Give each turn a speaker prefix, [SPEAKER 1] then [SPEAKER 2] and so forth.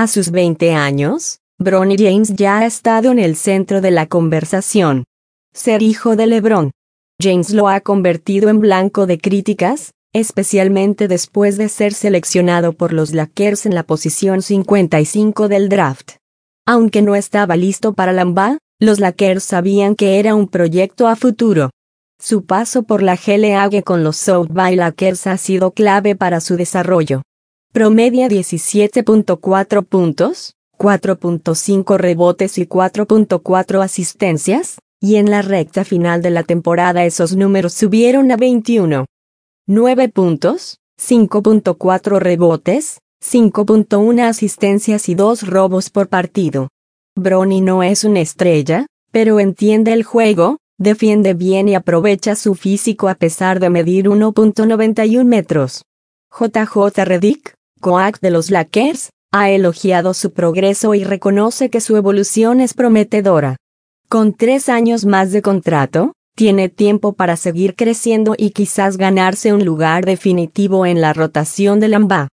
[SPEAKER 1] A sus 20 años, Bronny James ya ha estado en el centro de la conversación. Ser hijo de LeBron James lo ha convertido en blanco de críticas, especialmente después de ser seleccionado por los Lakers en la posición 55 del draft. Aunque no estaba listo para la NBA, los Lakers sabían que era un proyecto a futuro. Su paso por la G-League con los South Bay Lakers ha sido clave para su desarrollo. Promedia 17.4 puntos, 4.5 rebotes y 4.4 asistencias, y en la recta final de la temporada esos números subieron a 21. 9 puntos, 5.4 rebotes, 5.1 asistencias y 2 robos por partido. Bronny no es una estrella, pero entiende el juego, defiende bien y aprovecha su físico a pesar de medir 1.91 metros. JJ Redick, coach de los Lakers, ha elogiado su progreso y reconoce que su evolución es prometedora. Con 3 años más de contrato, tiene tiempo para seguir creciendo y quizás ganarse un lugar definitivo en la rotación de la NBA.